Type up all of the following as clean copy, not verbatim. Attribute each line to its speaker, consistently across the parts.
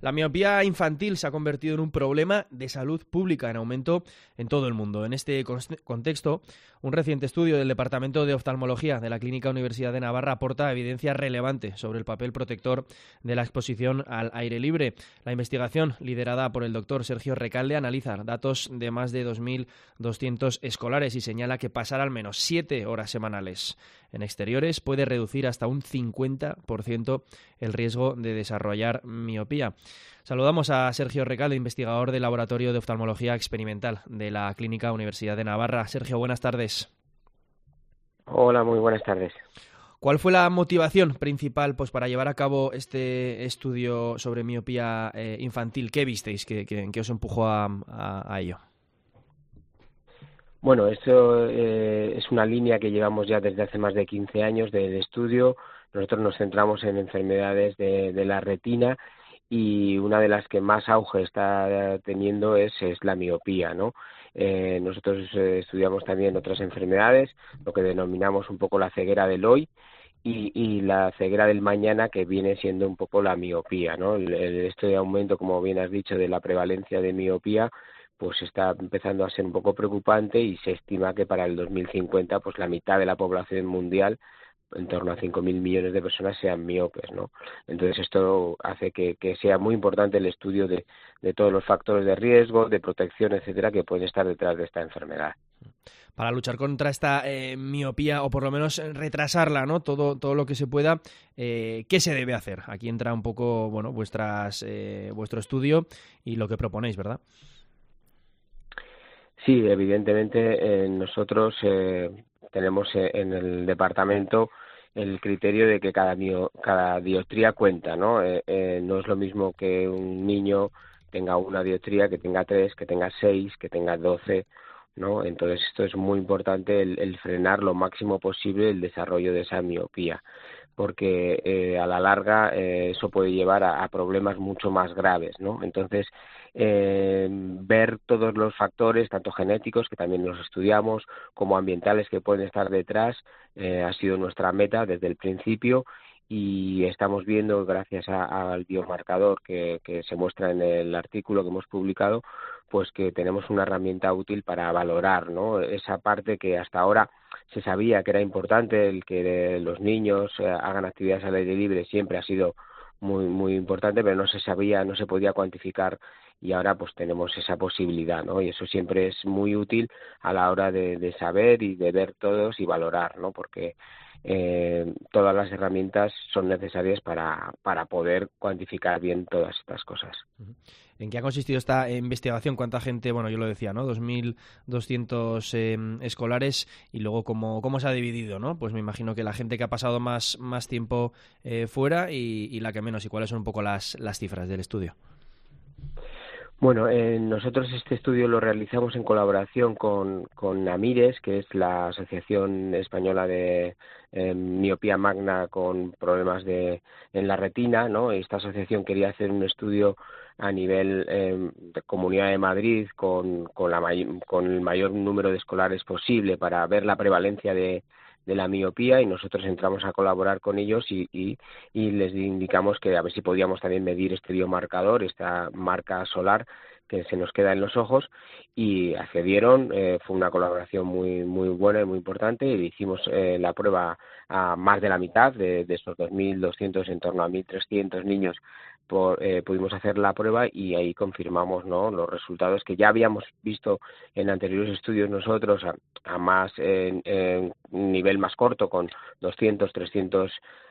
Speaker 1: La miopía infantil se ha convertido en un problema de salud pública en aumento en todo el mundo. En este contexto, un reciente estudio del Departamento de Oftalmología de la Clínica Universidad de Navarra aporta evidencia relevante sobre el papel protector de la exposición al aire libre. La investigación, liderada por el doctor Sergio Recalde, analiza datos de más de 2.200 escolares y señala que pasar al menos 7 horas semanales en exteriores puede reducir hasta un 50% el riesgo de desarrollar miopía. Saludamos a Sergio Recalde, investigador del Laboratorio de Oftalmología Experimental de la Clínica Universidad de Navarra. Sergio, buenas tardes.
Speaker 2: Hola, muy buenas tardes.
Speaker 1: ¿Cuál fue la motivación principal para llevar a cabo este estudio sobre miopía infantil? ¿Qué visteis que os empujó a ello?
Speaker 2: Bueno, esto es una línea que llevamos ya desde hace más de 15 años del estudio. Nosotros nos centramos en enfermedades de la retina y una de las que más auge está teniendo es la miopía, ¿no? Nosotros estudiamos también otras enfermedades, lo que denominamos un poco la ceguera del hoy y la ceguera del mañana, que viene siendo un poco la miopía, ¿no? Este aumento, como bien has dicho, de la prevalencia de miopía pues está empezando a ser un poco preocupante y se estima que para el 2050 pues la mitad de la población mundial, en torno a 5.000 millones de personas, sean miopes, ¿no? Entonces esto hace que sea muy importante el estudio de todos los factores de riesgo, de protección, etcétera, que pueden estar detrás de esta enfermedad.
Speaker 1: Para luchar contra esta miopía, o por lo menos retrasarla, ¿no? Todo lo que se pueda, ¿qué se debe hacer? Aquí entra un poco, bueno, vuestro estudio y lo que proponéis, ¿verdad?
Speaker 2: Sí, evidentemente nosotros tenemos en el departamento el criterio de que cada dioptría cuenta, ¿no? No es lo mismo que un niño tenga una dioptría, que tenga 3, que tenga 6, que tenga 12, ¿no? Entonces esto es muy importante, el frenar lo máximo posible el desarrollo de esa miopía, porque a la larga eso puede llevar a problemas mucho más graves, ¿no? Entonces, ver todos los factores, tanto genéticos, que también los estudiamos, como ambientales que pueden estar detrás, ha sido nuestra meta desde el principio, y estamos viendo, gracias al biomarcador que se muestra en el artículo que hemos publicado, pues que tenemos una herramienta útil para valorar, ¿no? Esa parte que hasta ahora se sabía que era importante, el que los niños hagan actividades al aire libre, siempre ha sido muy muy importante, pero no se sabía, no se podía cuantificar, y ahora pues tenemos esa posibilidad, ¿no? Y eso siempre es muy útil a la hora de saber y de ver todos y valorar, ¿no? Porque todas las herramientas son necesarias para poder cuantificar bien todas estas cosas.
Speaker 1: ¿En qué ha consistido esta investigación? ¿Cuánta gente? Bueno, yo lo decía, ¿no? 2.200 escolares, y luego cómo se ha dividido, ¿no? Pues me imagino que la gente que ha pasado más tiempo fuera y la que menos. ¿Y cuáles son un poco las cifras del estudio?
Speaker 2: Bueno, nosotros este estudio lo realizamos en colaboración con AMIRES, que es la Asociación Española de Miopía Magna con problemas en la retina, ¿no? Esta asociación quería hacer un estudio a nivel de Comunidad de Madrid con el mayor número de escolares posible para ver la prevalencia de la miopía, y nosotros entramos a colaborar con ellos y les indicamos que a ver si podíamos también medir este biomarcador, esta marca solar que se nos queda en los ojos, y accedieron. Fue una colaboración muy muy buena y muy importante, y hicimos la prueba a más de la mitad de esos 2.200, en torno a 1.300 niños. Pudimos hacer la prueba y ahí confirmamos, ¿no?, los resultados que ya habíamos visto en anteriores estudios nosotros a más en un nivel más corto, con 200, 300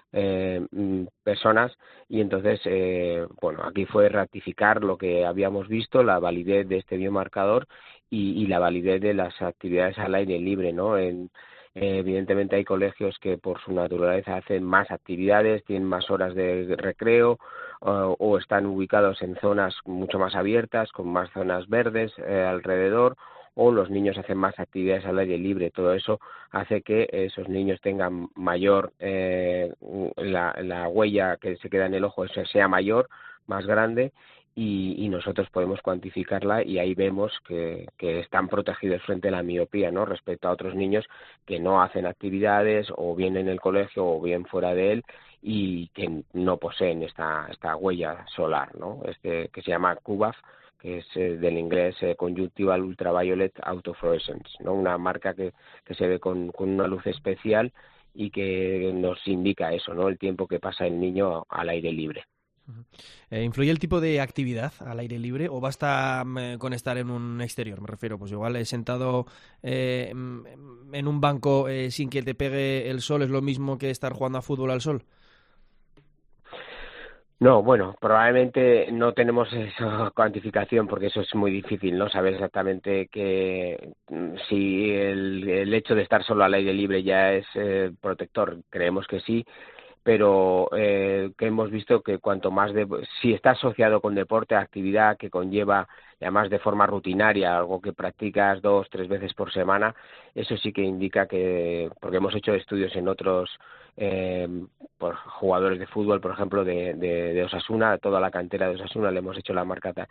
Speaker 2: personas, y entonces bueno, aquí fue ratificar lo que habíamos visto, la validez de este biomarcador y la validez de las actividades al aire libre, ¿no? Evidentemente hay colegios que por su naturaleza hacen más actividades, tienen más horas de recreo, o están ubicados en zonas mucho más abiertas, con más zonas verdes alrededor, o los niños hacen más actividades al aire libre. Todo eso hace que esos niños tengan mayor, la huella que se queda en el ojo sea mayor, más grande, y nosotros podemos cuantificarla, y ahí vemos que están protegidos frente a la miopía, ¿no? Respecto a otros niños que no hacen actividades, o bien en el colegio o bien fuera de él, y que no poseen esta huella solar, ¿no? Que se llama CUBAF, que es del inglés Conjunctival Ultraviolet Autofluorescence, ¿no? Una marca que se ve con una luz especial y que nos indica eso, ¿no? El tiempo que pasa el niño al aire libre.
Speaker 1: ¿Influye el tipo de actividad al aire libre o basta con estar en un exterior? Me refiero, pues igual sentado en un banco sin que te pegue el sol, ¿es lo mismo que estar jugando a fútbol al sol?
Speaker 2: No, bueno, probablemente no tenemos esa cuantificación, porque eso es muy difícil, ¿no? Saber exactamente que si el hecho de estar solo al aire libre ya es protector. Creemos que sí, pero que hemos visto que cuanto más si está asociado con deporte, actividad que conlleva, además de forma rutinaria, algo que practicas 2-3 veces por semana, eso sí que indica que, porque hemos hecho estudios en otros por jugadores de fútbol, por ejemplo, de Osasuna, toda la cantera de Osasuna le hemos hecho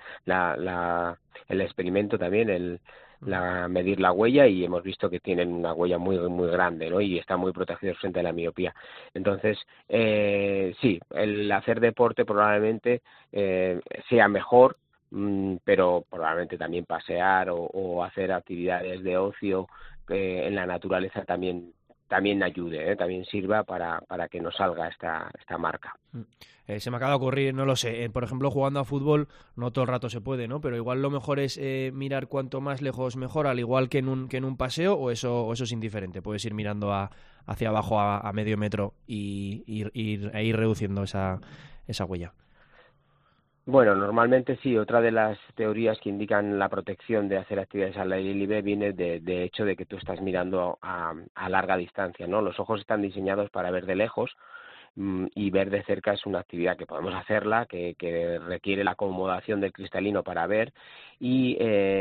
Speaker 2: el experimento también, medir la huella, y hemos visto que tienen una huella muy muy grande, ¿no? Y están muy protegidos frente a la miopía. Entonces, sí, el hacer deporte probablemente sea mejor, pero probablemente también pasear o hacer actividades de ocio en la naturaleza también ayude, también sirva para que nos salga esta marca.
Speaker 1: Se me acaba de ocurrir, no lo sé, por ejemplo, jugando a fútbol no todo el rato se puede, ¿no? Pero igual lo mejor es mirar cuanto más lejos mejor, al igual que en un paseo, o eso es indiferente. Puedes ir mirando hacia abajo a medio metro y ir reduciendo esa huella.
Speaker 2: Bueno, normalmente sí. Otra de las teorías que indican la protección de hacer actividades al aire libre viene de hecho de que tú estás mirando a larga distancia, ¿no? Los ojos están diseñados para ver de lejos, y ver de cerca es una actividad que podemos hacerla, que requiere la acomodación del cristalino para ver, y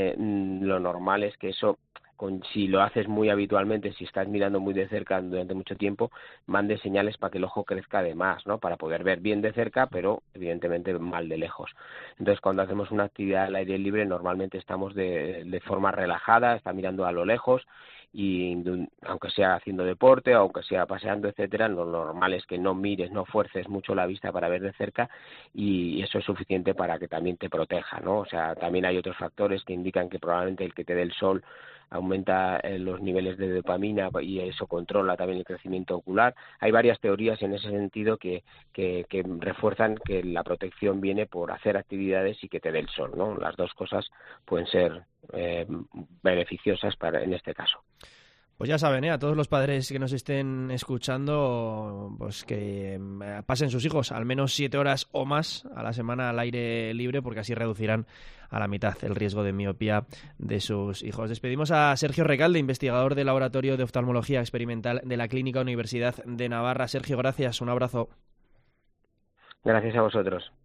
Speaker 2: lo normal es que eso, si lo haces muy habitualmente, si estás mirando muy de cerca durante mucho tiempo, mande señales para que el ojo crezca de más, ¿no? Para poder ver bien de cerca, pero evidentemente mal de lejos. Entonces, cuando hacemos una actividad al aire libre, normalmente estamos de forma relajada, está mirando a lo lejos, y aunque sea haciendo deporte, aunque sea paseando, etcétera, lo normal es que no mires, no fuerces mucho la vista para ver de cerca, y eso es suficiente para que también te proteja, ¿no? O sea, también hay otros factores que indican que probablemente el que te dé el sol aumenta los niveles de dopamina, y eso controla también el crecimiento ocular. Hay varias teorías en ese sentido que refuerzan que la protección viene por hacer actividades y que te dé el sol, ¿no? Las dos cosas pueden ser beneficiosas en este caso.
Speaker 1: Pues ya saben, a todos los padres que nos estén escuchando, pues que pasen sus hijos al menos 7 horas o más a la semana al aire libre, porque así reducirán a la mitad el riesgo de miopía de sus hijos. Despedimos a Sergio Recalde, investigador del Laboratorio de Oftalmología Experimental de la Clínica Universidad de Navarra. Sergio, gracias, un abrazo.
Speaker 2: Gracias a vosotros.